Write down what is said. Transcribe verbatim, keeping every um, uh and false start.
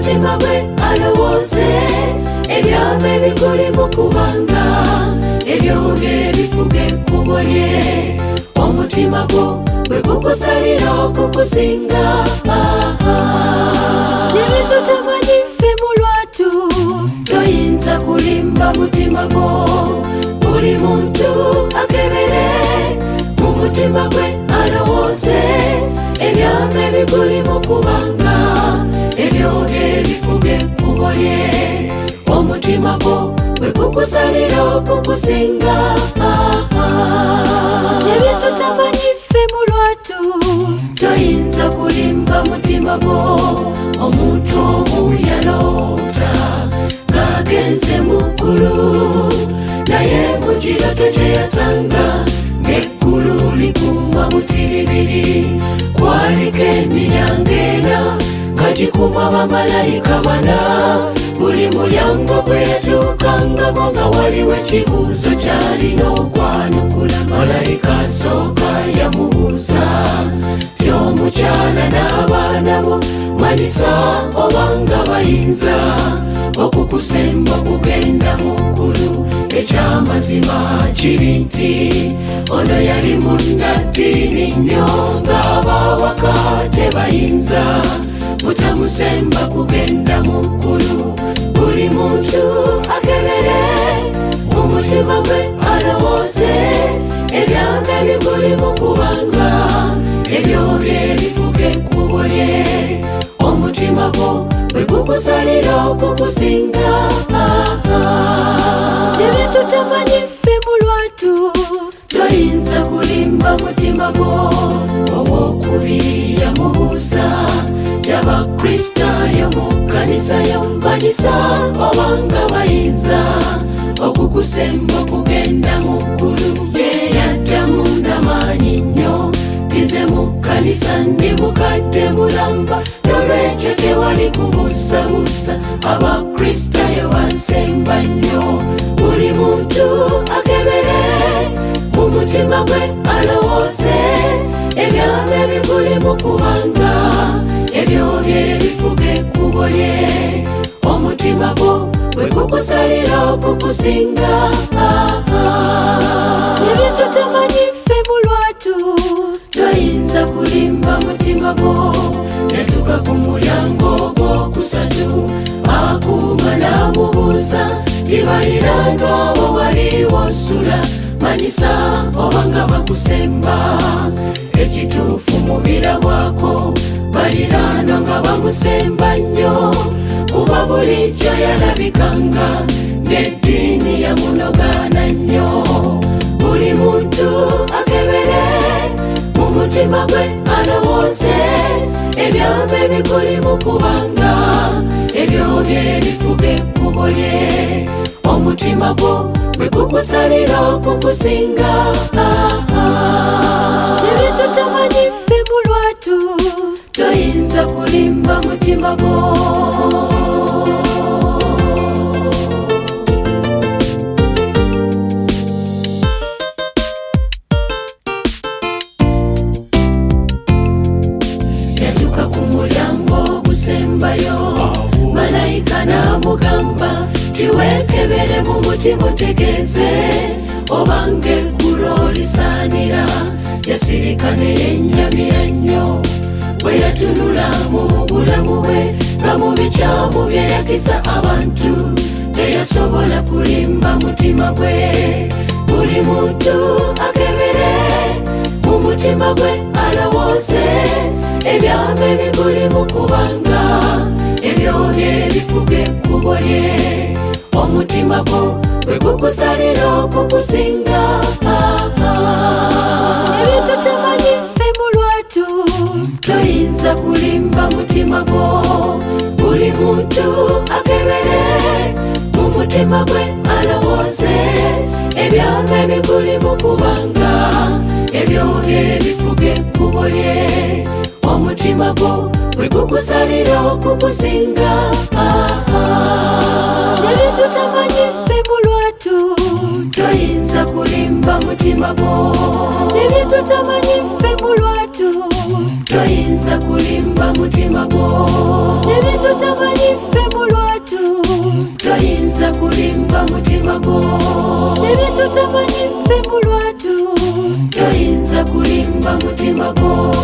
omutima gwe alowooze ebyama ebiguli mu kubanga ebyo bye bifuga ekkubo lye. Omutima gwo bwe gukusalira okukusinga ebintu tamanyi ffe mu lwatu toyinza kulimba mutima gwo. Buli muntu akebere mu mutima gwe alowooze ebyama ebiguli mu kubanga ebyo bye bifuga ekkubo lye. Omutima gwo bwe gukusalira okukusinga ebintu tamanyi ffe mu lwatu toyinza kulimba mutima gwo. Omuntu omu yaloota ng'agenze mu ggulu naye mu kiroto kye yasanga ng'eggulu likumwa butiribiri. Kwaliko emiryango ena nga gikumwa bamalayika bana. Buli mulyango gwe yatuukangako nga waliwo ekibuuzo ky'alina okwanukula. Malayika asooka yamubuuza ti omukyala n'abaana bo manyisa obanga bayinza okukusemba okugenda mu ggulu. Ekyamazima kiri nti ono yali munnaddiini nnyo ng'abawaka tebayinza butamusemba kugenda mu ggulu. Buli muntu akebere mu mutima gwe alowooze ebyama ebiguli mu kubanga ebyo bye bifuga ekkubo lye. Omutima gwo bwe gukusalira okukusinga ebintu tamanyi ffe mu lwatu toyinza kulimba mutima gwo. Owokubiri yamubuuza y'Abakristaayo mu kkanisa yo manyisa obanga bayinza okukusemba okugenda mu ggulu. Ye yaddamu n'amaanyi nnyo ti nze mu kkanisa ndi mukadde mulamba n'olwekyo tewali kubuusabuusa. Abakristaayo bansemba nnyo. Buli muntu akebere mu mutima gwe alowooze ebyama ebiguli mu kubanga ebyo bye bifuga ekkubo lye. Omutima gwo bwe gukusalira okukusinga ebintu tamanyi ffe mu lwatu toyinza kulimba mutima gwo. Yatuuka ku mulyango ogwokusatu akuuma n'amubuuza ti baliraanwa bo waliwo osula manyisa obanga bakusemba. Ekituufu mu birabwako baliraanwa nga bamusemba nnyo kuba bulijjo yalabikanga ng'eddiini yamunogaana nnyo. Buli muntu akebere mu mutima gwe alowooze ebyama ebiguli mu kubanga ebyo bye bifuga ekkubo lye. Omutima gwo bwe gukusalira okukusinga ebintu tamanyi ffe mu lwatu toyinza kulimba mutima gwo. Yatuuka ku mulyango ogusembayo malayika n'amugamba tiweekebere mu mutima otegeeze obanga eggulu lisaanira. Yasirika ne yennyamira nnyo bwe yatunula mu bulamu bwe nga mu bikyamu bye yakisa abantu teyasobola kulimba mutima gwe. Buli muntu akebere mu mutima gwe alowooze ebyama ebiguli mu kubanga ebyo bye bifuga ekkubo lye. Omutima gwo bwe gukusalira okukusinga ebintu tamanyi ffe mu lwatu toyinza kulimba mutima gwo. Buli muntu akebere mu mutima gwe alowooze ebyama ebiguli mu kubanga ebyo bye bifuga ekkubo lye. Omutima gwo bwe gukusalira okukusinga ebintu tamanyi ffe mu lwatu toyinza kulimba mutima gwo. Ebintu tamanyi ffe mu lwatu toyinza kulimba mutima gwo. Ebintu tamanyi mutima gwo nebitutamanyiffe mu lwatu toyinza kulimba mutima gwo